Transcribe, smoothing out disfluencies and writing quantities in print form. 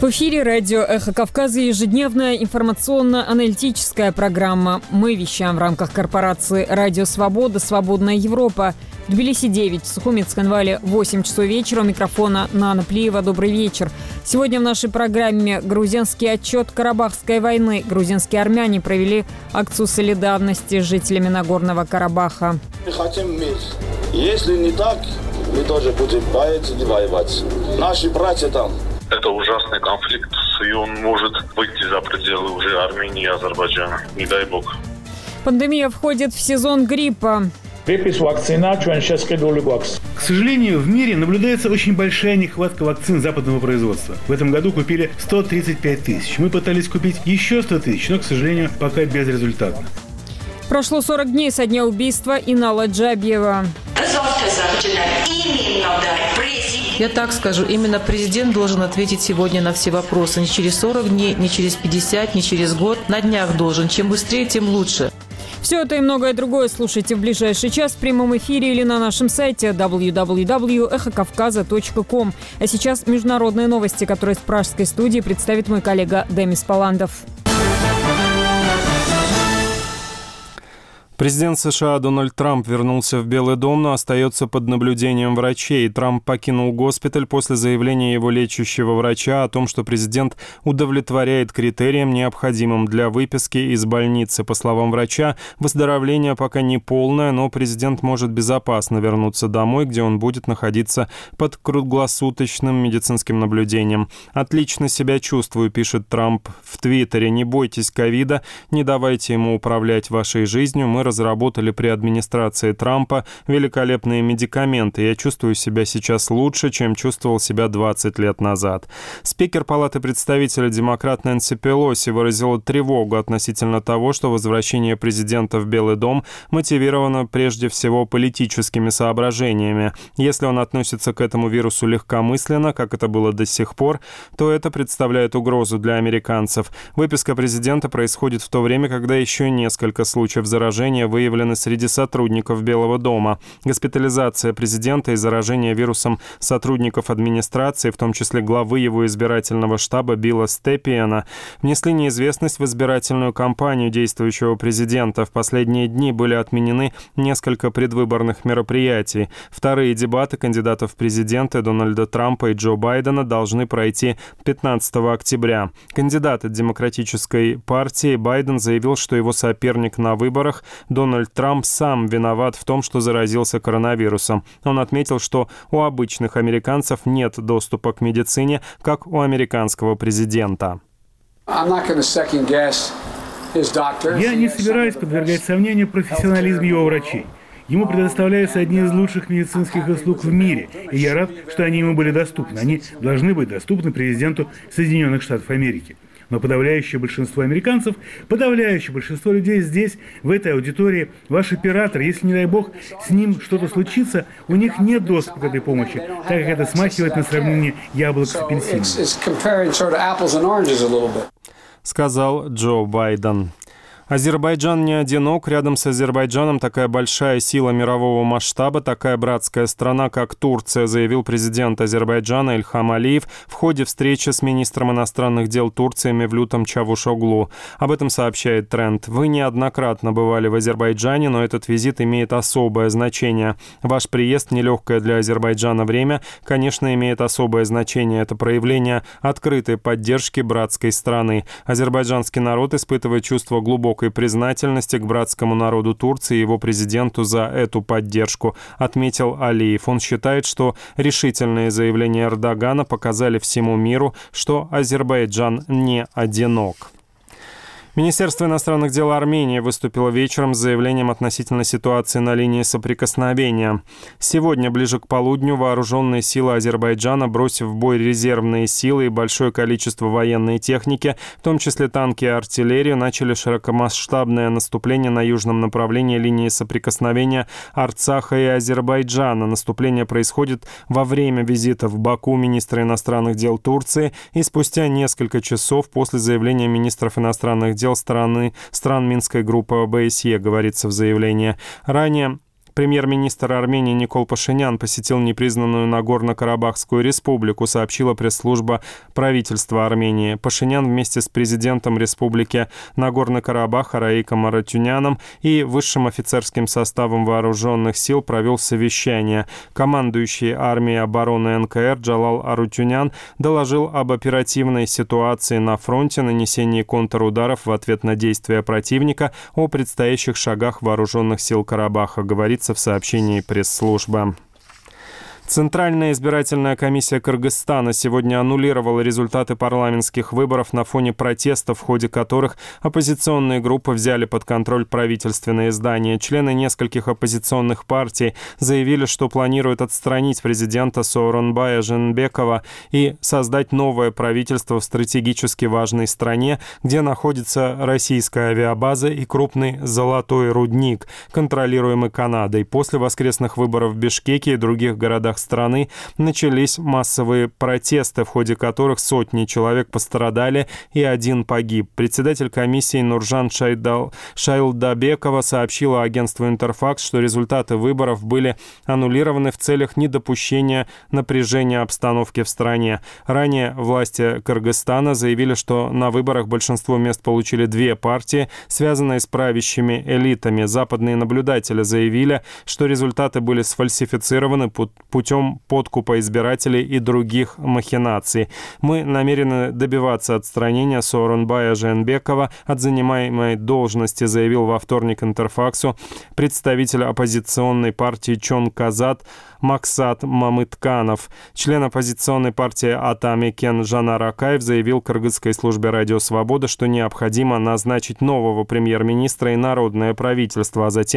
В эфире радио «Эхо Кавказа» ежедневная информационно-аналитическая программа. Мы вещаем в рамках корпорации «Радио Свобода», «Свободная Европа». В Тбилиси 9, в Сухуми Цхинвале 8 часов вечера. У микрофона Нана Плиева. Добрый вечер. Сегодня в нашей программе грузинский отчет Карабахской войны. Грузинские армяне провели акцию солидарности с жителями Нагорного Карабаха. Мы хотим мир. Если не так, мы тоже будем воевать. Наши братья там. Это ужасный конфликт, и он может выйти за пределы уже Армении и Азербайджана. Не дай бог. Пандемия входит в сезон гриппа. К сожалению, в мире наблюдается очень большая нехватка вакцин западного производства. В этом году купили 135 тысяч. Мы пытались купить еще 100 тысяч, но, к сожалению, пока безрезультатно. Прошло 40 дней со дня убийства Инала Джабиева. Я так скажу, именно президент должен ответить сегодня на все вопросы. Не через 40 дней, не через 50, не через год. На днях должен. Чем быстрее, тем лучше. Все это и многое другое слушайте в ближайший час в прямом эфире или на нашем сайте www.ekhokavkaza.com. А сейчас международные новости, которые с пражской студии представит мой коллега Демис Паландов. Президент США Дональд Трамп вернулся в Белый дом, но остается под наблюдением врачей. Трамп покинул госпиталь после заявления его лечащего врача о том, что президент удовлетворяет критериям, необходимым для выписки из больницы. По словам врача, выздоровление пока не полное, но президент может безопасно вернуться домой, где он будет находиться под круглосуточным медицинским наблюдением. «Отлично себя чувствую», — пишет Трамп в Твиттере. «Не бойтесь ковида, не давайте ему управлять вашей жизнью. Мы разработали при администрации Трампа великолепные медикаменты. Я чувствую себя сейчас лучше, чем чувствовал себя 20 лет назад». Спикер Палаты представителей демократ Нэнси Пелоси выразила тревогу относительно того, что возвращение президента в Белый дом мотивировано прежде всего политическими соображениями. Если он относится к этому вирусу легкомысленно, как это было до сих пор, то это представляет угрозу для американцев. Выписка президента происходит в то время, когда еще несколько случаев заражения выявлены среди сотрудников Белого дома. Госпитализация президента и заражение вирусом сотрудников администрации, в том числе главы его избирательного штаба Билла Степиена, внесли неизвестность в избирательную кампанию действующего президента. В последние дни были отменены несколько предвыборных мероприятий. Вторые дебаты кандидатов в президенты Дональда Трампа и Джо Байдена должны пройти 15 октября. Кандидат от Демократической партии Байден заявил, что его соперник на выборах Дональд Трамп сам виноват в том, что заразился коронавирусом. Он отметил, что у обычных американцев нет доступа к медицине, как у американского президента. Я не собираюсь подвергать сомнению профессионализм его врачей. Ему предоставляются одни из лучших медицинских услуг в мире, и я рад, что они ему были доступны. Они должны быть доступны президенту Соединенных Штатов Америки. Но подавляющее большинство американцев, подавляющее большинство людей здесь, в этой аудитории, ваш оператор, если, не дай бог, с ним что-то случится, у них нет доступа к этой помощи, так как это смахивает на сравнение яблок с апельсином. Сказал Джо Байден. Азербайджан не одинок. Рядом с Азербайджаном такая большая сила мирового масштаба, такая братская страна, как Турция, заявил президент Азербайджана Ильхам Алиев в ходе встречи с министром иностранных дел Турции Мевлютом Чавушоглу. Об этом сообщает Тренд. Вы неоднократно бывали в Азербайджане, но этот визит имеет особое значение. Ваш приезд, нелегкое для Азербайджана время, конечно, имеет особое значение. Это проявление открытой поддержки братской страны. Азербайджанский народ испытывает чувство глубокой признательности к братскому народу Турции и его президенту за эту поддержку, отметил Алиев. Он считает, что решительные заявления Эрдогана показали всему миру, что Азербайджан не одинок. Министерство иностранных дел Армении выступило вечером с заявлением относительно ситуации на линии соприкосновения. Сегодня, ближе к полудню, вооруженные силы Азербайджана, бросив в бой резервные силы и большое количество военной техники, в том числе танки и артиллерию, начали широкомасштабное наступление на южном направлении линии соприкосновения Арцаха и Азербайджана. Наступление происходит во время визита в Баку министра иностранных дел Турции и спустя несколько часов после заявления министров иностранных дел стран Минской группы ОБСЕ, говорится в заявлении. Ранее Премьер-министр Армении Никол Пашинян посетил непризнанную Нагорно-Карабахскую республику, сообщила пресс-служба правительства Армении. Пашинян вместе с президентом республики Нагорно-Карабах Раиком Арутюняном и высшим офицерским составом вооруженных сил провел совещание. Командующий армией обороны НКР Джалал Арутюнян доложил об оперативной ситуации на фронте, нанесении контрударов в ответ на действия противника, о предстоящих шагах вооруженных сил Карабаха, говорится в сообщении пресс-службы. Центральная избирательная комиссия Кыргызстана сегодня аннулировала результаты парламентских выборов на фоне протестов, в ходе которых оппозиционные группы взяли под контроль правительственные здания. Члены нескольких оппозиционных партий заявили, что планируют отстранить президента Сооронбая Жээнбекова и создать новое правительство в стратегически важной стране, где находится российская авиабаза и крупный золотой рудник, контролируемый Канадой. После воскресных выборов в Бишкеке и других городах страны начались массовые протесты, в ходе которых сотни человек пострадали и один погиб. Председатель комиссии Нуржан Шайлдабекова сообщила агентству Интерфакс, что результаты выборов были аннулированы в целях недопущения напряжения обстановки в стране. Ранее власти Кыргызстана заявили, что на выборах большинство мест получили две партии, связанные с правящими элитами. Западные наблюдатели заявили, что результаты были сфальсифицированы путем подкупа избирателей и других махинаций. Мы намерены добиваться отстранения Сооронбая Жээнбекова от занимаемой должности, заявил во вторник Интерфаксу представитель оппозиционной партии Чон Казат Максат Мамытканов. Член оппозиционной партии Атами Кен Жанар Акаев заявил кыргызской службе «Радио Свобода», что необходимо назначить нового премьер-министра и народное правительство, а затем